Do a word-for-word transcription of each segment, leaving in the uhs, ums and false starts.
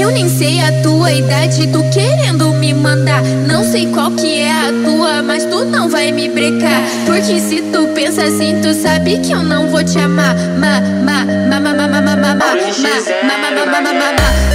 Eu nem sei a tua idade, tu querendo me mandar. Não sei qual que é a tua, mas tu não vai me brecar. Porque se tu pensa assim, tu sabe que eu não vou te amar. Ma, ma, ma, ma, ma, ma, ma, ma, ma, ma, ma, ma, ma, ma, ma,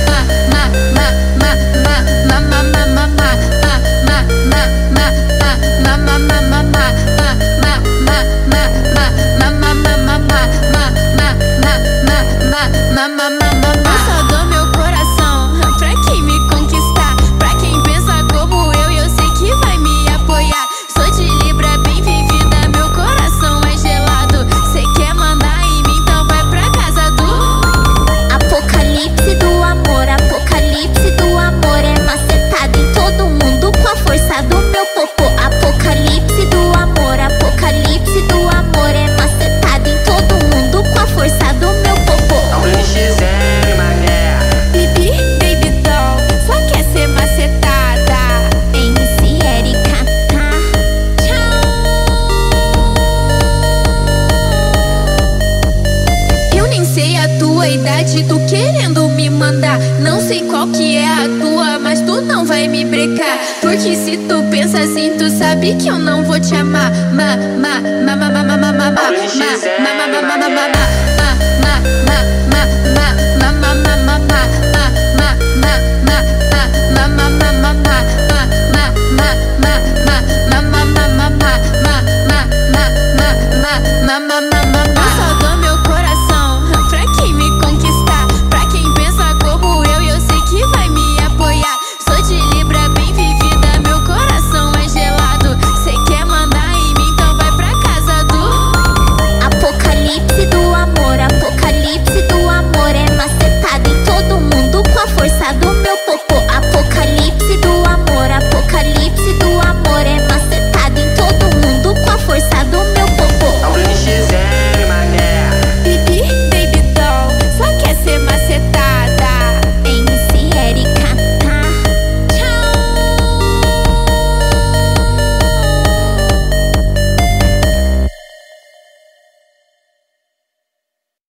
idade, tu querendo me mandar. Não sei qual que é a tua, mas tu não vai me brecar. Porque se tu pensa assim, tu sabe que eu não vou te amar.